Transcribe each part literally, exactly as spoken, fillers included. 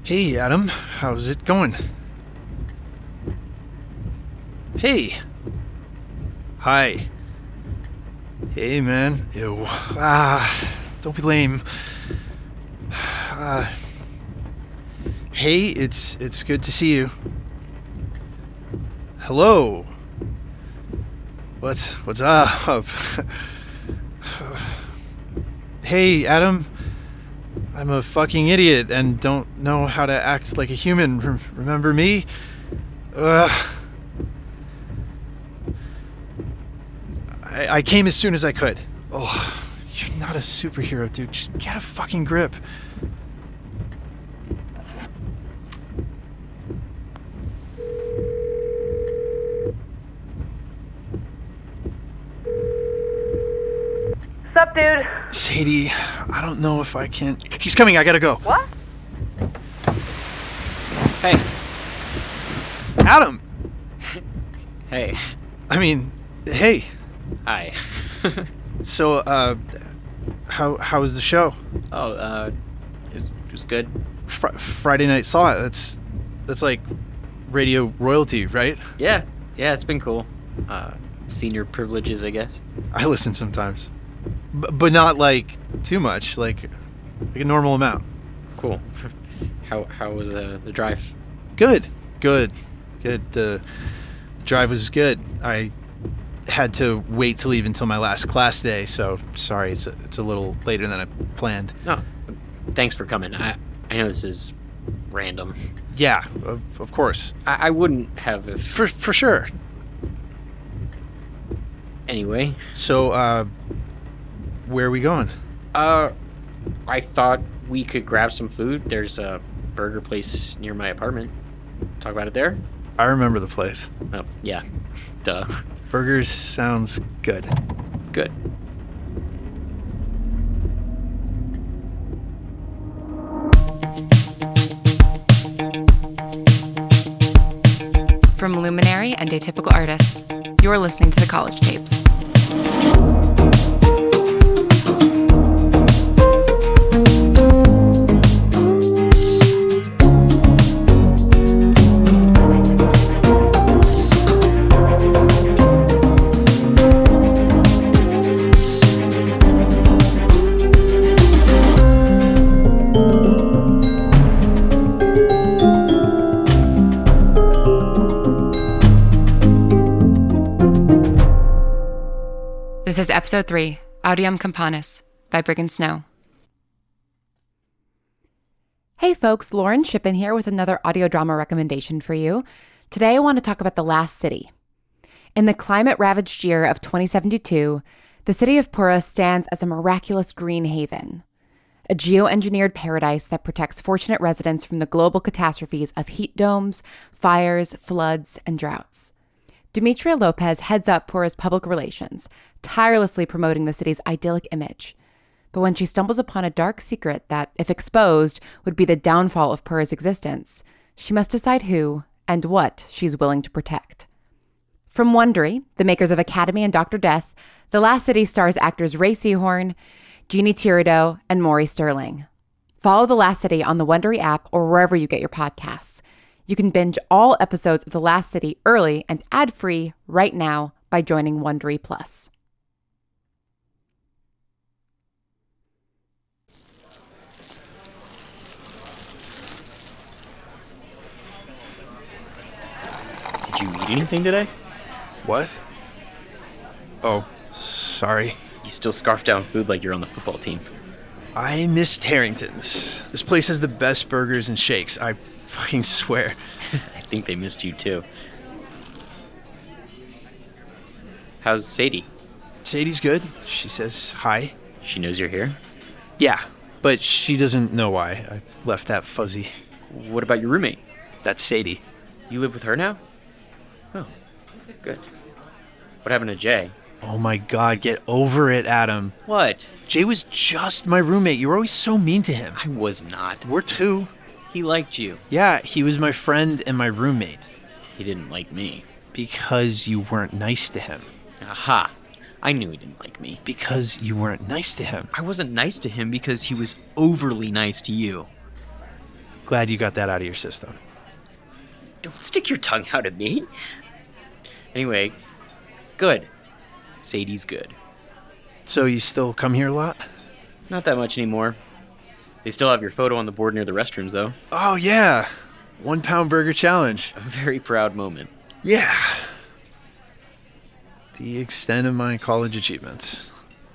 Hey, Adam. How's it going? Hey. Hi. Hey, man. Ew. Ah, don't be lame. Uh, hey, it's it's good to see you. Hello. What's what's up? Hey, Adam. I'm a fucking idiot and don't know how to act like a human. R- remember me? Ugh. I, I came as soon as I could. Oh, you're not a superhero, dude. Just get a fucking grip. Sup, dude? Sadie, I don't know if I can... He's coming, I gotta go. What? Hey. Adam! Hey. I mean, hey. Hi. So, uh, how how was the show? Oh, uh, it was, it was good. Fr- Friday Night Saw It. That's, that's like radio royalty, right? Yeah, yeah, it's been cool. Uh, senior privileges, I guess. I listen sometimes. B- but not, like, too much. Like, like a normal amount. Cool. how how was uh, the drive? Good. Good. Good. Uh, the drive was good. I had to wait to leave until my last class day, so sorry, it's a, it's a little later than I planned. No, thanks for coming. I I know this is random. Yeah, of, of course. I, I wouldn't have if... For, for sure. Anyway. So, uh, where are we going? Uh, I thought we could grab some food. There's a burger place near my apartment. Talk about it there? I remember the place. Oh, yeah. Duh. Burgers sounds good. Good. From Luminary and Atypical Artists, you're listening to The College Tapes. This is Episode three, Audium Campanis, by Brigand Snow. Hey folks, Lauren Shippen here with another audio drama recommendation for you. Today I want to talk about The Last City. In the climate-ravaged year of twenty seventy-two, the city of Pura stands as a miraculous green haven, a geoengineered paradise that protects fortunate residents from the global catastrophes of heat domes, fires, floods, and droughts. Demetria Lopez heads up Pura's public relations, tirelessly promoting the city's idyllic image. But when she stumbles upon a dark secret that, if exposed, would be the downfall of Pura's existence, she must decide who and what she's willing to protect. From Wondery, the makers of Academy and Doctor Death, The Last City stars actors Ray Seahorn, Jeannie Tirado, and Maury Sterling. Follow The Last City on the Wondery app or wherever you get your podcasts. You can binge all episodes of The Last City early and ad-free right now by joining Wondery Plus. Did you eat anything today? What? Oh, sorry. You still scarf down food like you're on the football team. I missed Harrington's. This place has the best burgers and shakes, I fucking swear. I think they missed you too. How's Sadie? Sadie's good. She says hi. She knows you're here? Yeah, but she doesn't know why. I left that fuzzy. What about your roommate? That's Sadie. You live with her now? Oh, good. What happened to Jay? Oh my god, get over it, Adam. What? Jay was just my roommate. You were always so mean to him. I was not. We're two. He liked you. Yeah, he was my friend and my roommate. He didn't like me. Because you weren't nice to him. Aha. I knew he didn't like me. Because you weren't nice to him. I wasn't nice to him because he was overly nice to you. Glad you got that out of your system. Don't stick your tongue out at me. Anyway, good. Sadie's good. So you still come here a lot? Not that much anymore. They still have your photo on the board near the restrooms, though. Oh, yeah. One pound burger challenge. A very proud moment. Yeah. The extent of my college achievements.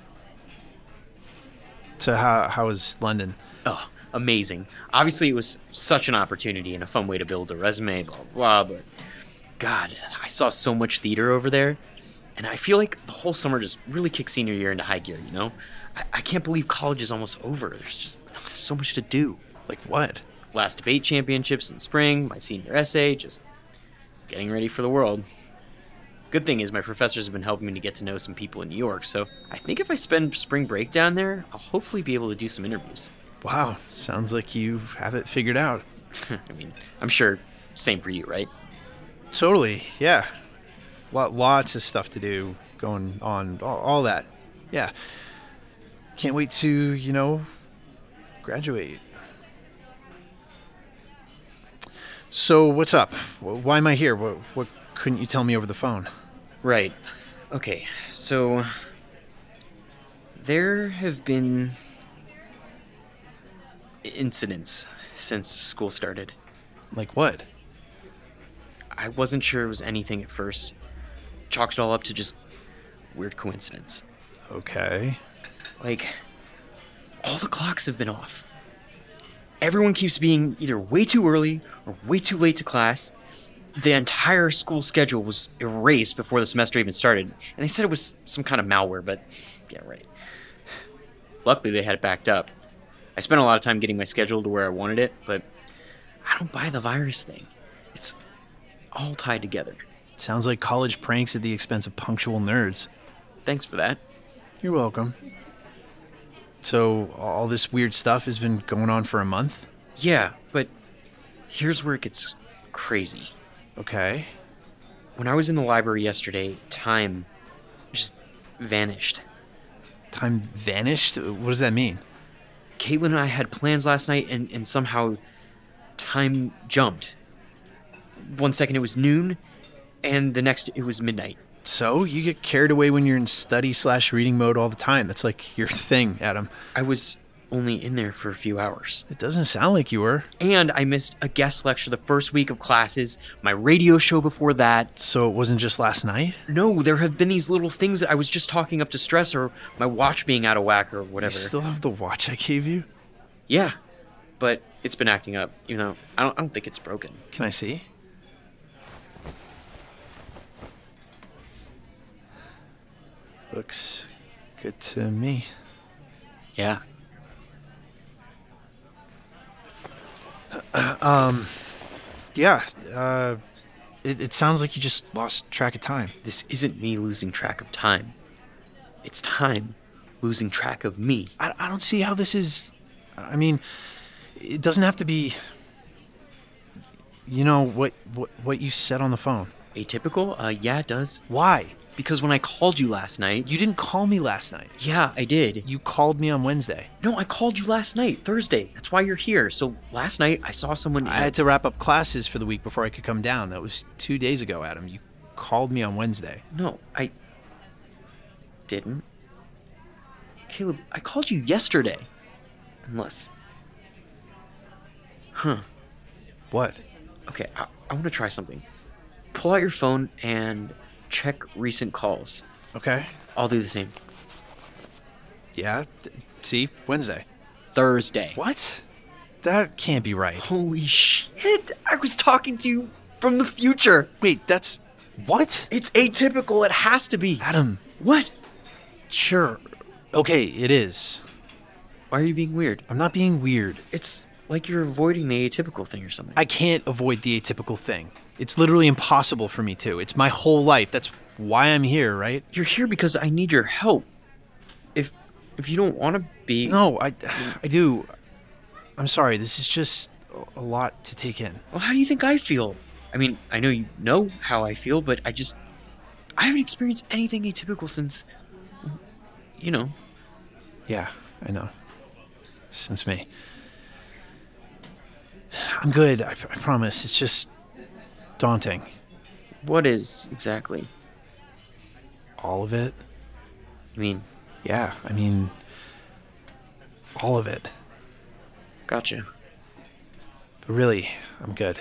So how how was London? Oh, amazing. Obviously, it was such an opportunity and a fun way to build a resume, blah, blah, blah. But, God, I saw so much theater over there. And I feel like the whole summer just really kicked senior year into high gear, you know? I, I can't believe college is almost over. There's just so much to do. Like what? Last debate championships in spring, my senior essay, just getting ready for the world. Good thing is my professors have been helping me to get to know some people in New York, so I think if I spend spring break down there, I'll hopefully be able to do some interviews. Wow, sounds like you have it figured out. I mean, I'm sure same for you, right? Totally, yeah. Lot, lots of stuff to do going on, all, all that. Yeah. Can't wait to, you know, graduate. So, what's up? Why am I here? What, what couldn't you tell me over the phone? Right. Okay, so there have been incidents since school started. Like what? I wasn't sure it was anything at first. Chalked it all up to just weird coincidence. Okay. Like, all the clocks have been off. Everyone keeps being either way too early or way too late to class. The entire school schedule was erased before the semester even started, and they said it was some kind of malware, but yeah, right. Luckily, they had it backed up. I spent a lot of time getting my schedule to where I wanted it, but I don't buy the virus thing. It's all tied together. Sounds like college pranks at the expense of punctual nerds. Thanks for that. You're welcome. So, all this weird stuff has been going on for a month? Yeah, but here's where it gets crazy. Okay. When I was in the library yesterday, time just vanished. Time vanished? What does that mean? Caitlin and I had plans last night, and, and somehow time jumped. One second it was noon, and the next it was midnight. So, you get carried away when you're in study slash reading mode all the time. That's like your thing, Adam. I was only in there for a few hours. It doesn't sound like you were. And I missed a guest lecture the first week of classes, my radio show before that. So, it wasn't just last night? No, there have been these little things that I was just talking up to stress, or my watch being out of whack or whatever. You still have the watch I gave you? Yeah, but it's been acting up, even though I don't, I don't think it's broken. Can I see? Looks good to me. Yeah. um, yeah, uh, it, it sounds like you just lost track of time. This isn't me losing track of time. It's time losing track of me. I, I don't see how this is... I mean, it doesn't have to be... You know, what, what, what you said on the phone. Atypical? Uh, yeah, it does. Why? Because when I called you last night... You didn't call me last night. Yeah, I did. You called me on Wednesday. No, I called you last night, Thursday. That's why you're here. So last night, I saw someone... I had to wrap up classes for the week before I could come down. That was two days ago, Adam. You called me on Wednesday. No, I... didn't. Caleb, I called you yesterday. Unless... Huh. What? Okay, I, I want to try something. Pull out your phone and check recent calls. Okay. I'll do the same. Yeah, d- see? Wednesday. Thursday. What? That can't be right. Holy shit! I was talking to you from the future. Wait, that's... What? It's atypical. It has to be. Adam. What? Sure. Okay, it is. Why are you being weird? I'm not being weird. It's like you're avoiding the atypical thing or something. I can't avoid the atypical thing. It's literally impossible for me to. It's my whole life. That's why I'm here, right? You're here because I need your help. If if you don't want to be... No, I, I do. I'm sorry. This is just a lot to take in. Well, how do you think I feel? I mean, I know you know how I feel, but I just... I haven't experienced anything atypical since... You know. Yeah, I know. Since me. I'm good, I, I promise. It's just daunting. What is exactly? All of it? I mean, Yeah, I mean, all of it. gotcha. But really, I'm good.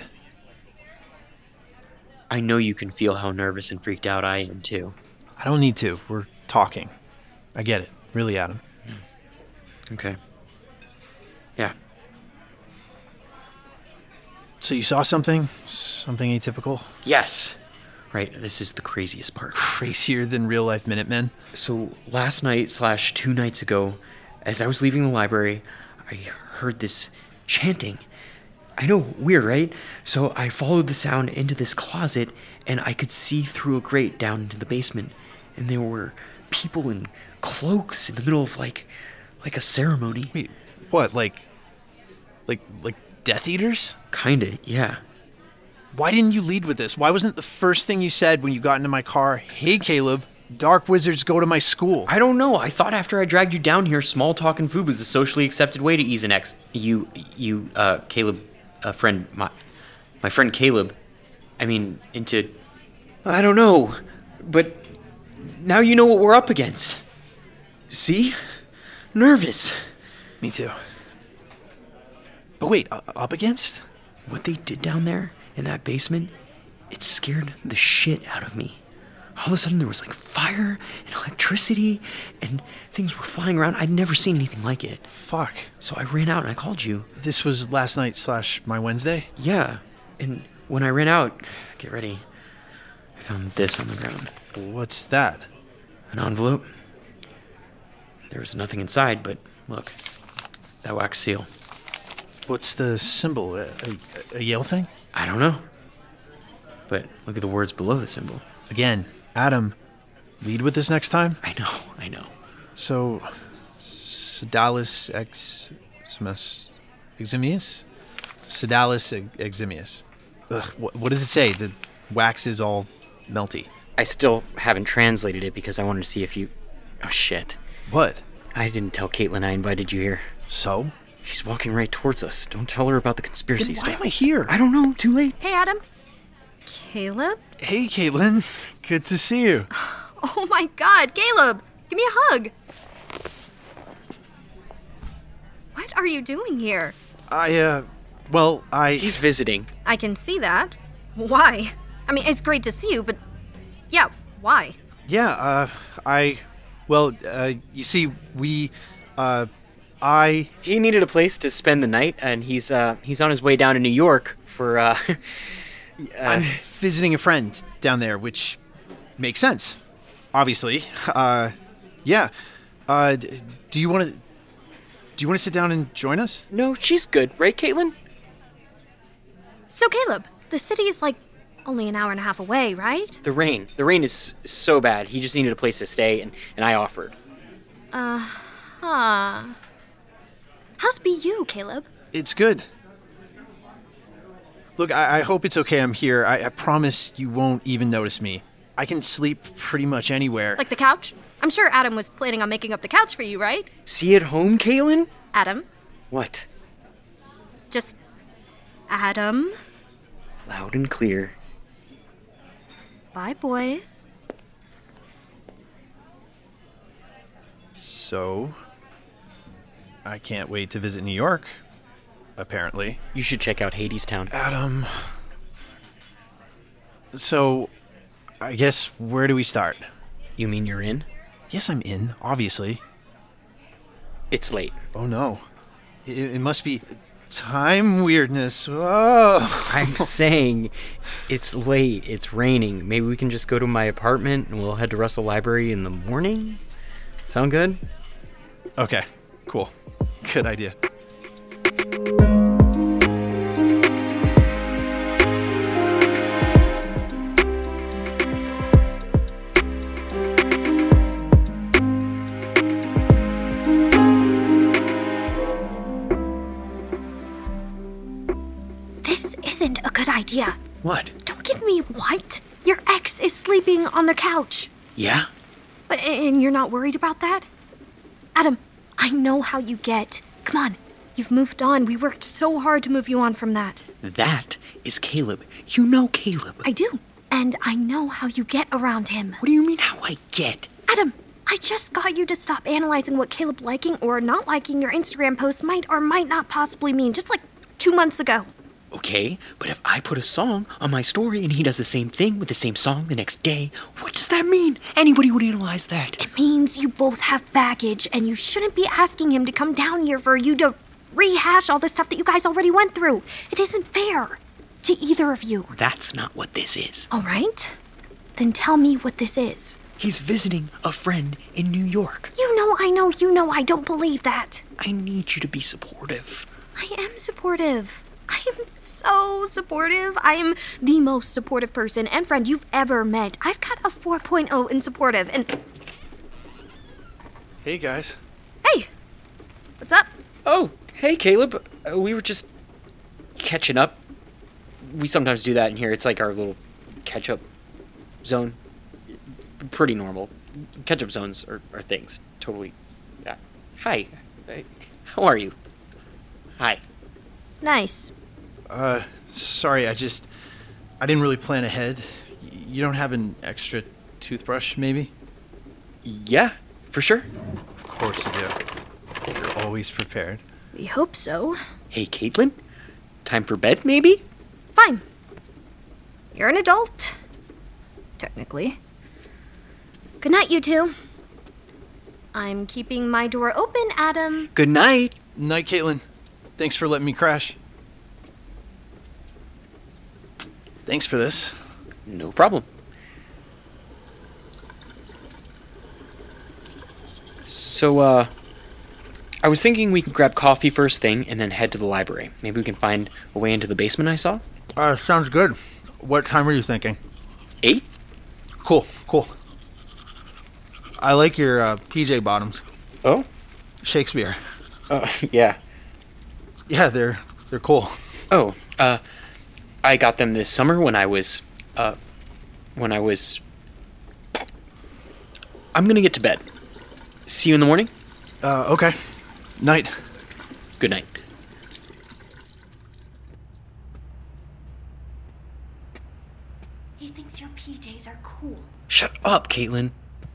I know you can feel how nervous and freaked out I am, too. I don't need to. We're talking. I get it. Really, Adam. Okay. Yeah. So you saw something? Something atypical? Yes. Right, this is the craziest part. Crazier than real life Minutemen? So, last night slash two nights ago, as I was leaving the library, I heard this chanting. I know, weird, right? So I followed the sound into this closet, and I could see through a grate down into the basement. And there were people in cloaks in the middle of, like, like a ceremony. Wait, what? Like, like, like Death Eaters? Kinda, yeah. Why didn't you lead with this? Why wasn't the first thing you said when you got into my car, "Hey, Caleb, dark wizards go to my school"? I don't know. I thought after I dragged you down here, small talk and food was a socially accepted way to ease an ex. You, you, uh, Caleb, a friend, my, my friend Caleb. I mean, into. I don't know, but now you know what we're up against. See? Nervous. Me too. But wait, uh, up against? What they did down there in that basement, it scared the shit out of me. All of a sudden there was like fire and electricity and things were flying around. I'd never seen anything like it. Fuck. So I ran out and I called you. This was last night slash my Wednesday? Yeah, and when I ran out, get ready, I found this on the ground. What's that? An envelope. There was nothing inside, but look, that wax seal. What's the symbol? A, a, a Yale thing? I don't know. But look at the words below the symbol. Again, Adam, lead with this next time? I know, I know. So, Sedalis ex... Semes... Eximius? Sedalis ex- eximius. Ugh, what, what does it say? The wax is all melty. I still haven't translated it because I wanted to see if you... Oh, shit. What? I didn't tell Caitlin I invited you here. So? She's walking right towards us. Don't tell her about the conspiracy Then why stuff. am I here? I don't know. Too late. Hey, Adam. Caleb? Hey, Caitlin. Good to see you. Oh my god, Caleb! Give me a hug! What are you doing here? I, uh... Well, I... He's visiting. I can see that. Why? I mean, it's great to see you, but... Yeah, why? Yeah, uh, I... Well, uh, you see, we, uh, I... He needed a place to spend the night, and he's uh he's on his way down to New York for uh. I'm visiting a friend down there, which makes sense, obviously. Uh, yeah. Uh, d- do you want to... Do you want to sit down and join us? No, she's good, right, Caitlin? So, Caleb, the city's like only an hour and a half away, right? The rain. The rain is so bad. He just needed a place to stay, and, and I offered. Uh, huh. How's B U, Caleb? It's good. Look, I, I hope it's okay I'm here. I, I promise you won't even notice me. I can sleep pretty much anywhere. Like the couch? I'm sure Adam was planning on making up the couch for you, right? See you at home, Caitlin? Adam? What? Just... Adam? Loud and clear. Bye, boys. So, I can't wait to visit New York, apparently. You should check out Hadestown. Adam. So, I guess, where do we start? You mean you're in? Yes, I'm in, obviously. It's late. Oh no. It, it must be time weirdness. Oh. I'm saying it's late. It's raining. Maybe we can just go to my apartment and we'll head to Russell Library in the morning? Sound good? Okay, cool. Good idea. This isn't a good idea. What? Don't give me what? Your ex is sleeping on the couch. Yeah? And you're not worried about that? Adam, I know how you get. Come on, You've moved on. We worked so hard to move you on from that. That is Caleb. You know Caleb. I do. And I know how you get around him. What do you mean how I get? Adam, I just got you to stop analyzing what Caleb liking or not liking your Instagram posts might or might not possibly mean, just like two months ago. Okay, but if I put a song on my story and he does the same thing with the same song the next day, what does that mean? Anybody would analyze that. It means you both have baggage, and you shouldn't be asking him to come down here for you to rehash all the stuff that you guys already went through. It isn't fair to either of you. That's not what this is. All right? Then tell me what this is. He's visiting a friend in New York. You know, I know, you know, I don't believe that. I need you to be supportive. I am supportive. I am so supportive. I am the most supportive person and friend you've ever met. I've got a four point oh in supportive, and... Hey, guys. Hey! What's up? Oh, hey, Caleb. Uh, we were just catching up. We sometimes do that in here. It's like our little catch-up zone. Pretty normal. Catch-up zones are, are things. Totally. Yeah. Hi. Hey, how are you? Hi. Nice. Uh, sorry, I just... I didn't really plan ahead. You don't have an extra toothbrush, maybe? Yeah, for sure. Of course you do. You're always prepared. We hope so. Hey, Caitlin? Time for bed, maybe? Fine. You're an adult. Technically. Good night, you two. I'm keeping my door open, Adam. Good night. Night, Caitlin. Thanks for letting me crash. Thanks for this. No problem. So, uh, I was thinking we could grab coffee first thing and then head to the library. Maybe we can find a way into the basement I saw. Uh, sounds good. What time are you thinking? Eight? Cool, cool. I like your uh, P J bottoms. Oh? Shakespeare. Uh, yeah. Yeah, they're they're cool. Oh, uh, I got them this summer when I was, uh, when I was... I'm gonna get to bed. See you in the morning? Uh, okay. Night. Good night. He thinks your P Js are cool. Shut up, Caitlin.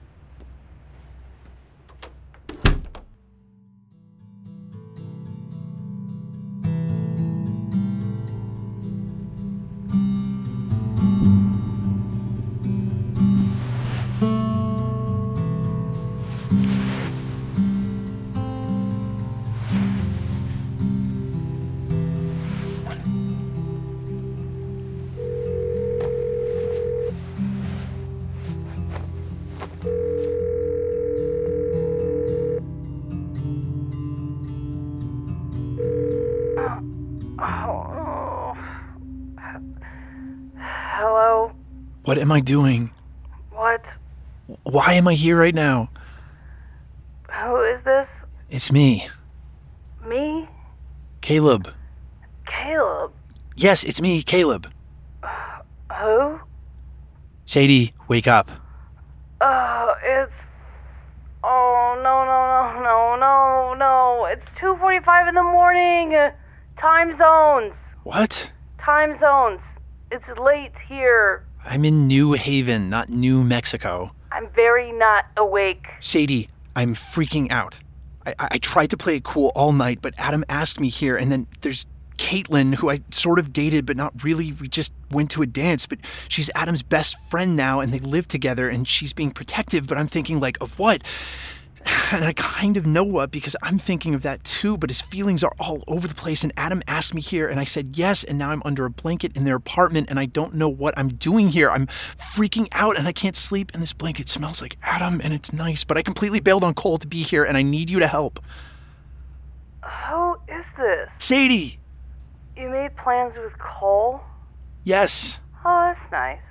Hello? What am I doing? What? Why am I here right now? Who is this? It's me, Me? Caleb. Caleb? Yes, it's me, Caleb. Who? Sadie, wake up. Oh, it's... Oh, no, no, no, no, no, no. It's two forty-five in the morning. Uh, Time zones. What? Time zones. It's late here. I'm in New Haven, not New Mexico. I'm very not awake. Sadie, I'm freaking out. I, I, I tried to play it cool all night, but Adam asked me here, and then there's Caitlin, who I sort of dated, but not really. We just went to a dance, but she's Adam's best friend now, and they live together, and she's being protective, but I'm thinking, like, of what? And I kind of know what, because I'm thinking of that too, but his feelings are all over the place, and Adam asked me here, and I said yes, and now I'm under a blanket in their apartment, and I don't know what I'm doing here. I'm freaking out, and I can't sleep, and this blanket smells like Adam, and it's nice, but I completely bailed on Cole to be here, and I need you to help. Who is this? Sadie! You made plans with Cole? Yes. Oh, that's nice.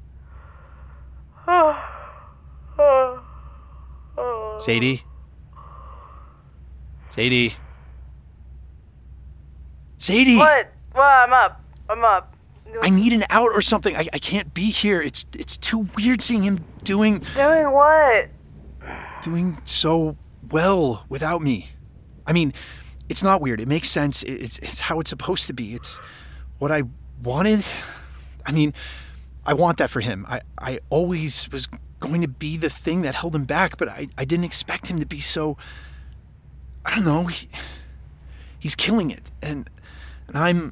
Oh, oh, oh. Sadie? Sadie? Sadie! What? Well, I'm up. I'm up. I need an out or something. I, I can't be here. It's it's too weird seeing him doing Doing what? doing so well without me. I mean, It's not weird. It makes sense. It's it's how it's supposed to be. It's what I wanted. I mean, I want that for him. I, I always was going to be the thing that held him back, but I, I didn't expect him to be so... I don't know. He, he's killing it. And, and I'm...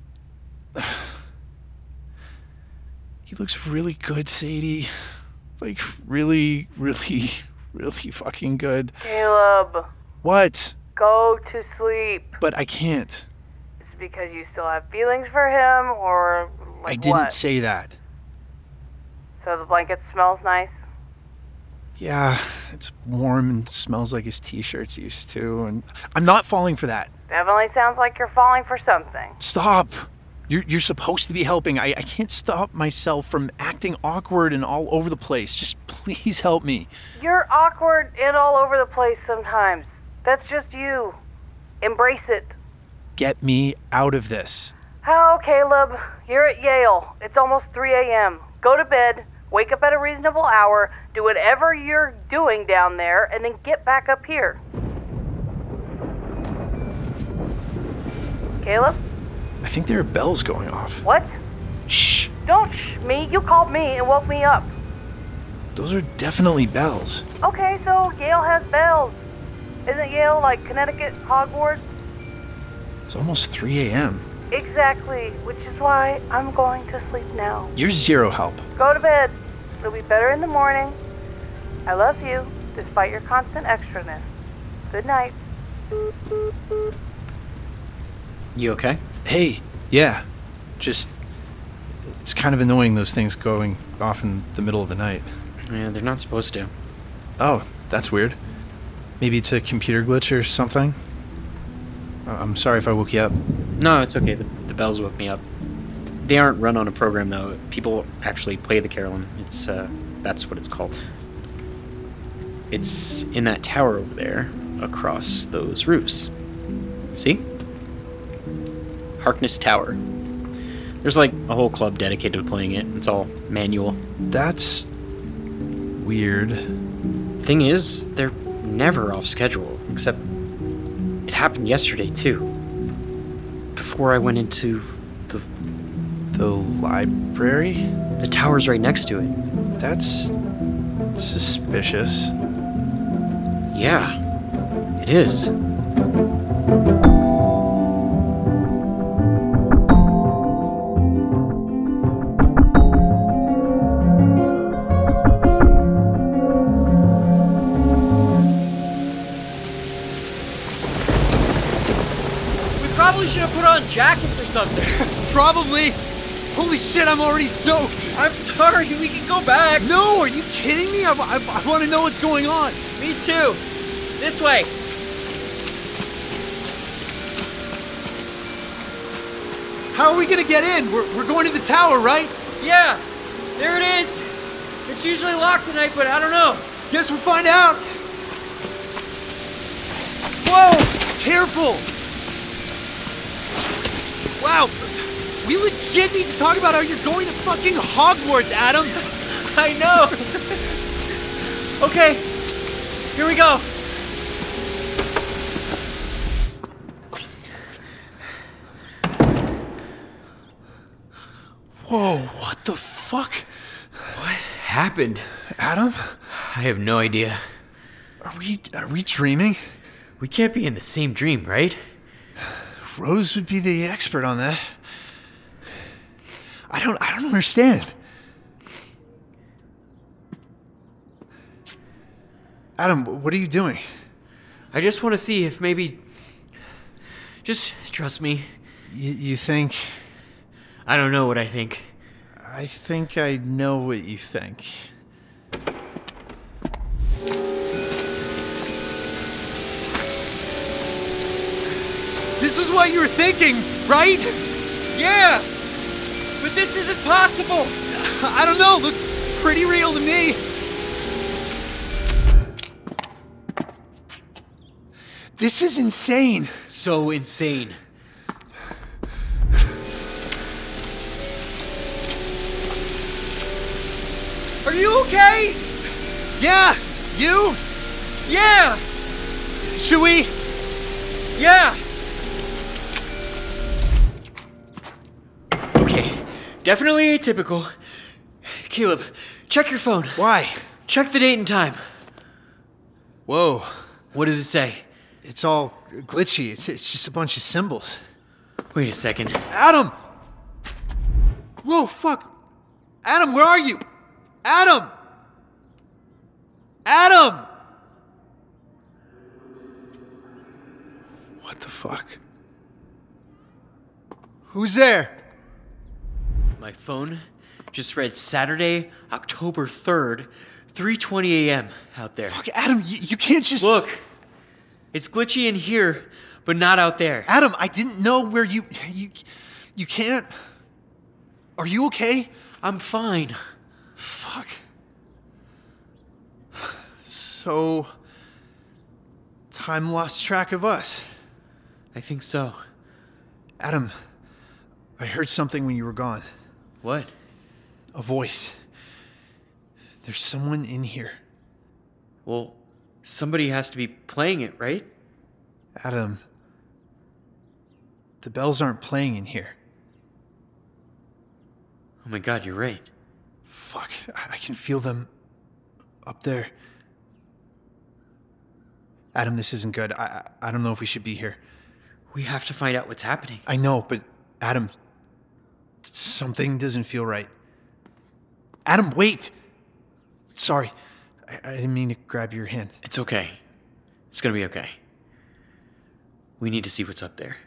He looks really good, Sadie. Like, really, really, really fucking good. Caleb. What? Go to sleep. But I can't. Is it because you still have feelings for him, or like I didn't what? say that. So the blanket smells nice? Yeah, it's warm and smells like his t-shirts used to, and I'm not falling for that. Definitely sounds like you're falling for something. Stop. You're, you're supposed to be helping. I, I can't stop myself from acting awkward and all over the place. Just please help me. You're awkward and all over the place sometimes. That's just you. Embrace it. Get me out of this. How, Caleb? You're at Yale. It's almost three a.m. Go to bed, wake up at a reasonable hour, do whatever you're doing down there, and then get back up here. Caleb? I think there are bells going off. What? Shh. Don't shh me. You called me and woke me up. Those are definitely bells. Okay, so Yale has bells. Isn't Yale like Connecticut, Hogwarts? It's almost three a.m. Exactly, which is why I'm going to sleep now. You're zero help. Go to bed. It'll be better in the morning. I love you, despite your constant extraness. Good night. You okay? Hey, yeah. Just, it's kind of annoying those things going off in the middle of the night. Yeah, they're not supposed to. Oh, that's weird. Maybe it's a computer glitch or something? I- I'm sorry if I woke you up. No, it's okay. The, the bells woke me up. They aren't run on a program, though. People actually play the carillon. It's, uh, that's what it's called. It's in that tower over there, across those roofs. See? Harkness Tower. There's like a whole club dedicated to playing it. It's all manual. That's weird. Thing is, they're never off schedule, except it happened yesterday, too. Before I went into the... The library? The tower's right next to it. That's suspicious. Yeah, it is. Probably should have put on jackets or something. Probably. Holy shit, I'm already soaked. I'm sorry, we can go back. No, are you kidding me? I, I, I want to know what's going on. Me too. This way. How are we going to get in? We're, we're going to the tower, right? Yeah, there it is. It's usually locked tonight, but I don't know. Guess we'll find out. Whoa! Careful. Wow, we legit need to talk about how you're going to fucking Hogwarts, Adam. I know. Okay, here we go. Whoa, what the fuck? What happened? Adam? I have no idea. Are we, are we dreaming? We can't be in the same dream, right? Rose would be the expert on that. I don't I don't understand. Adam, what are you doing? I just want to see if maybe... Just trust me. You, you think... I don't know what I think. I think I know what you think. This is what you were thinking, right? Yeah! But this isn't possible! I don't know, looks pretty real to me. This is insane. So insane. Are you okay? Yeah, you? Yeah! Should we? Yeah! Definitely atypical. Caleb, check your phone. Why? Check the date and time. Whoa. What does it say? It's all glitchy. It's, it's just a bunch of symbols. Wait a second. Adam! Whoa, fuck. Adam, where are you? Adam! Adam! What the fuck? Who's there? My phone just read Saturday, October third, three twenty a.m. out there. Fuck, Adam, you, you can't just... Look, it's glitchy in here, but not out there. Adam, I didn't know where you... You, you can't... Are you okay? I'm fine. Fuck. So... Time lost track of us. I think so. Adam, I heard something when you were gone. What? A voice. There's someone in here. Well, somebody has to be playing it, right? Adam, the bells aren't playing in here. Oh my god, you're right. Fuck, I I can feel them up there. Adam, this isn't good. I, I I don't know if we should be here. We have to find out what's happening. I know, but Adam, something doesn't feel right. Adam, wait! Sorry, I, I didn't mean to grab your hand. It's okay. It's gonna be okay. We need to see what's up there.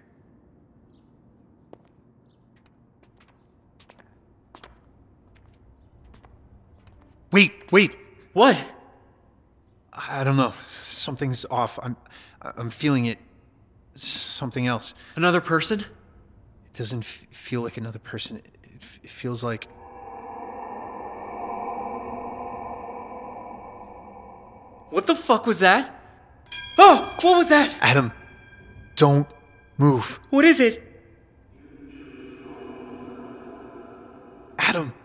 Wait, wait! What? I don't know. Something's off. I'm I'm feeling it. Something else. Another person? It doesn't f- feel like another person. It, it, f- it feels like... What the fuck was that? Oh, what was that? Adam, don't move. What is it? Adam.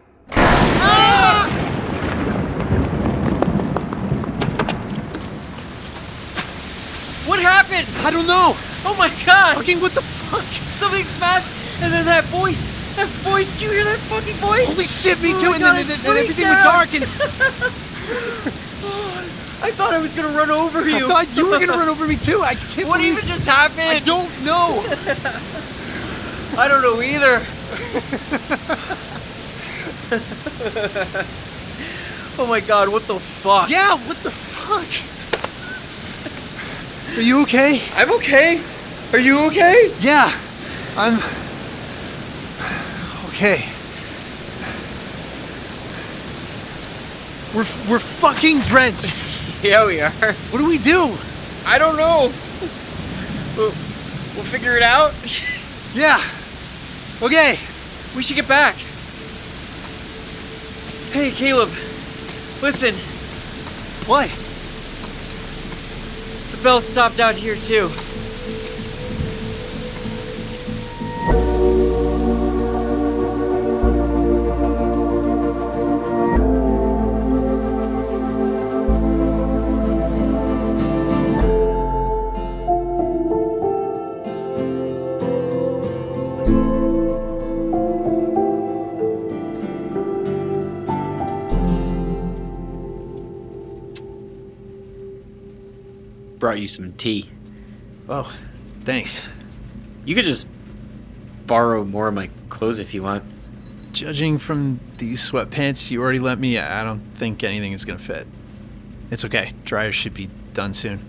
What happened? I don't know. Oh my god! Fucking what the fuck? Something smashed, and then that voice, that voice, did you hear that fucking voice? Holy shit, me Oh too. my And God, then, I then, then everything freaked went out. dark and I thought I was gonna run over you. I thought you were gonna run over me too. I can't What believe... even just happened? I don't know. I don't know either. Oh my god, what the fuck? Yeah, what the fuck? Are you okay? I'm okay. Are you okay? Yeah, I'm... Okay. We're, we're fucking drenched. Yeah, we are. What do we do? I don't know. We'll, we'll figure it out. Yeah. Okay. We should get back. Hey, Caleb. Listen, What? the bell stopped out here too. Brought you some tea. Oh, thanks. You could just borrow more of my clothes if you want. Judging from these sweatpants you already lent me, I don't think anything is gonna fit. It's okay. Dryers should be done soon.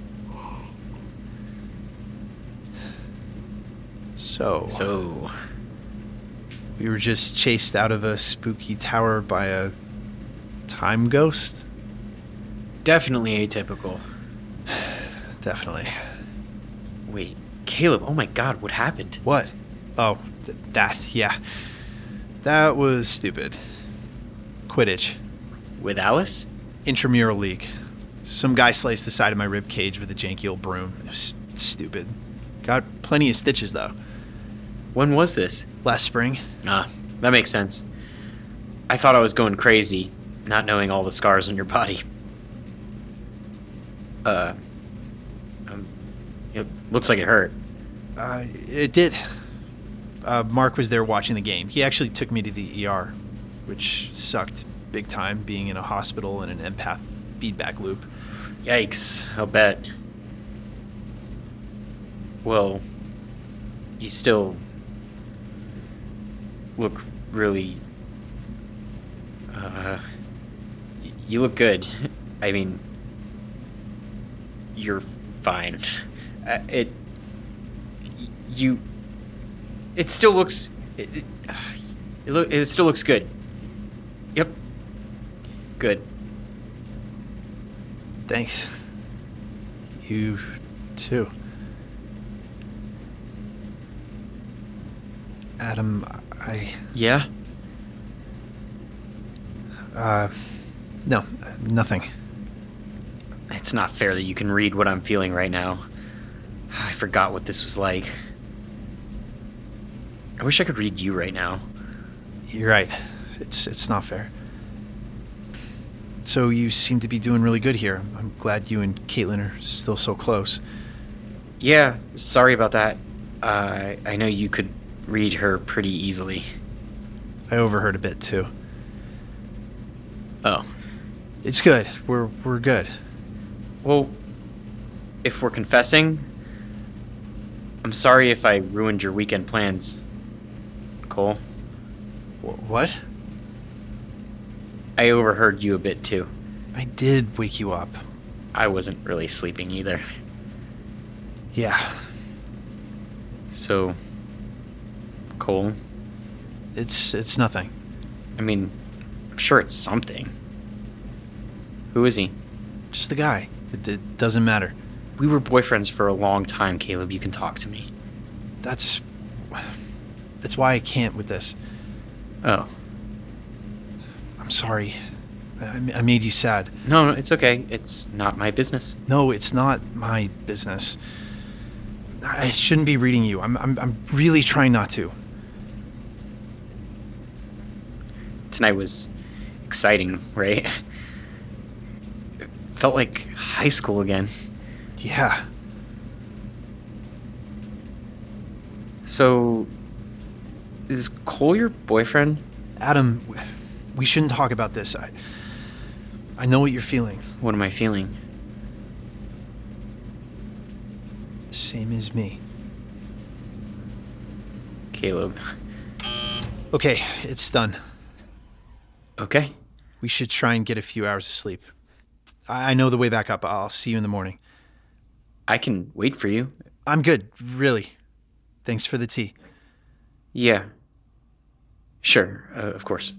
So, So, we were just chased out of a spooky tower by a time ghost? definitely atypical. Definitely. Wait, Caleb, oh my god, what happened? What? Oh, th- that, yeah. That was stupid. Quidditch. With Alice? Intramural league. Some guy sliced the side of my rib cage with a janky old broom. It was stupid. Got plenty of stitches, though. When was this? Last spring. Ah, that makes sense. I thought I was going crazy, not knowing all the scars on your body. Uh, um, it looks like it hurt. Uh, it did. Uh, Mark was there watching the game. He actually took me to the E R, which sucked big time, being in a hospital in an empath feedback loop. Yikes, I'll bet. Well, you still look really... Uh, y- you look good. I mean, you're fine. Uh, it... y- You... It still looks... It, it, it, look, it still looks good. Yep. Good. Thanks. You too. Adam, I... Yeah? Uh, no, nothing. It's not fair that you can read what I'm feeling right now. I forgot what this was like. I wish I could read you right now. You're right. It's it's not fair. So you seem to be doing really good here. I'm glad you and Caitlin are still so close. Yeah, sorry about that. Uh, I know you could read her pretty easily. I overheard a bit too. Oh. It's good. We're we're good. Well, if we're confessing, I'm sorry if I ruined your weekend plans, Cole. Wh- what? I overheard you a bit too. I did wake you up. I wasn't really sleeping either. Yeah. So, Cole, It's it's nothing. I mean, I'm sure it's something. Who is he? Just a guy. It, it doesn't matter. We were boyfriends for a long time, Caleb. You can talk to me. That's that's why I can't with this. Oh. I'm sorry. I, I made you sad. No, no, it's okay. It's not my business. No, it's not my business. I shouldn't be reading you. I'm I'm I'm really trying not to. Tonight was exciting, right? It felt like high school again. Yeah. So, is Cole your boyfriend? Adam, we shouldn't talk about this. I I know what you're feeling. What am I feeling? Same as me. Caleb. Okay, it's done. Okay. We should try and get a few hours of sleep. I I know the way back up. I'll see you in the morning. I can wait for you. I'm good, really. Thanks for the tea. Yeah. Sure, uh, of course.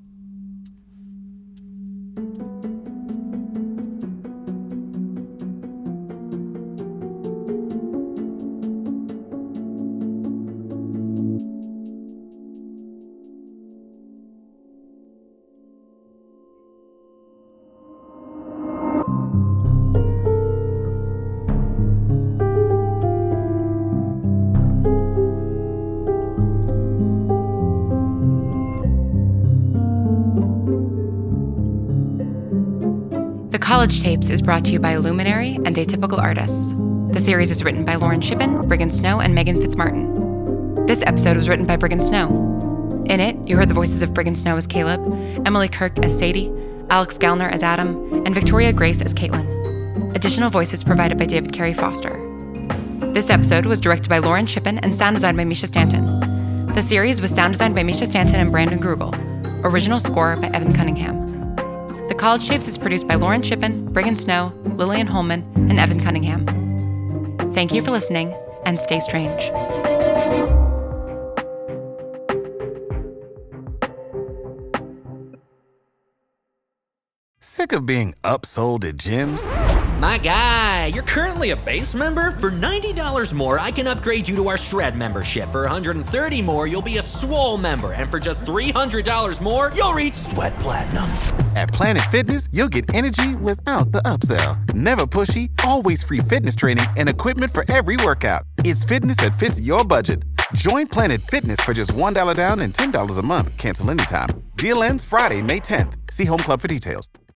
The College Tapes is brought to you by Luminary and Atypical Artists. The series is written by Lauren Shippen, Brigham Snow, and Megan Fitzmartin. This episode was written by Brigham Snow. In it, you heard the voices of Brigham Snow as Caleb, Emily Kirk as Sadie, Alex Gallner as Adam, and Victoria Grace as Caitlin. Additional voices provided by David Carey Foster. This episode was directed by Lauren Shippen and sound designed by Misha Stanton. The series was sound designed by Misha Stanton and Brandon Grugel. Original score by Evan Cunningham. The College Tapes is produced by Lauren Shippen, Brigham Snow, Lillian Holman, and Evan Cunningham. Thank you for listening, and stay strange. Sick of being upsold at gyms? My guy, you're currently a base member? For ninety dollars more, I can upgrade you to our Shred membership. For one hundred thirty dollars more, you'll be a Swole member. And for just three hundred dollars more, you'll reach Sweat Platinum. At Planet Fitness, you'll get energy without the upsell. Never pushy, always free fitness training and equipment for every workout. It's fitness that fits your budget. Join Planet Fitness for just one dollar down and ten dollars a month. Cancel anytime. Deal ends Friday, May tenth. See Home Club for details.